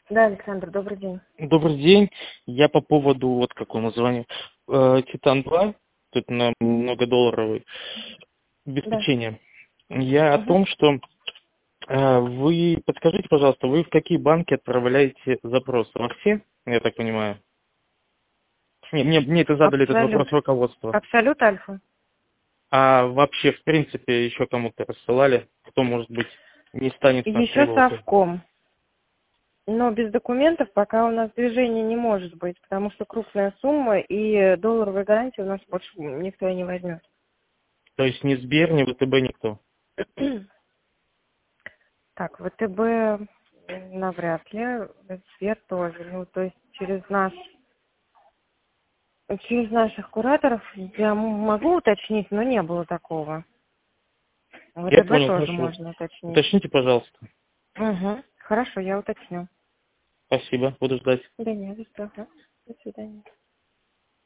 Да, Александр, добрый день. Добрый день. Я по поводу, вот какого названия, Титан 2, тут на многодолларовый, Да. обеспечение. Я о Угу. том, что вы подскажите, пожалуйста, вы в какие банки отправляете запрос? Во все, я так понимаю? Мне это задали этот Абсолют. вопрос руководство. Абсолют Альфа. А вообще, в принципе, еще кому-то рассылали, кто, может быть, не станет Еще воспользоваться? совком. Но без документов пока у нас движения не может быть, потому что крупная сумма и долларовой гарантии у нас больше никто и не возьмет. То есть ни Сбер, ни ВТБ, никто? Так, ВТБ навряд ли, Сбер тоже. Ну, то есть через наших кураторов я могу уточнить, но не было такого. Я ВТБ понял, тоже хорошо. можно уточнить. Уточните, пожалуйста. Угу. Хорошо, я уточню. Спасибо, буду ждать. Да нет, за что. Ага. До свидания.